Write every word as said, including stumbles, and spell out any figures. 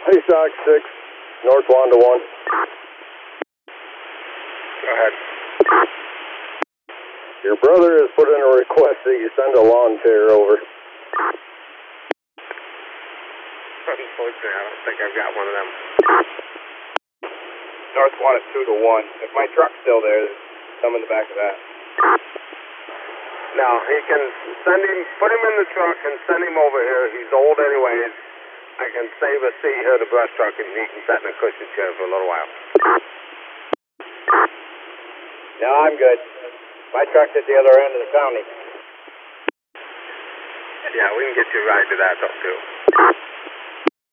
Hey, Sox six, North Wanda one. Go ahead. Your brother has put in a request that you send a lawn chair over. Unfortunately, I don't think I've got one of them. North Wanda two to one. If my truck's still there, some in the back of that. No, he can send him, put him in the truck and send him over here. He's old anyways. I can save a seat here at the brush truck and he can sit in a cushion chair for a little while. No, I'm good. My truck's at the other end of the county. Yeah, we can get you a ride to that though too.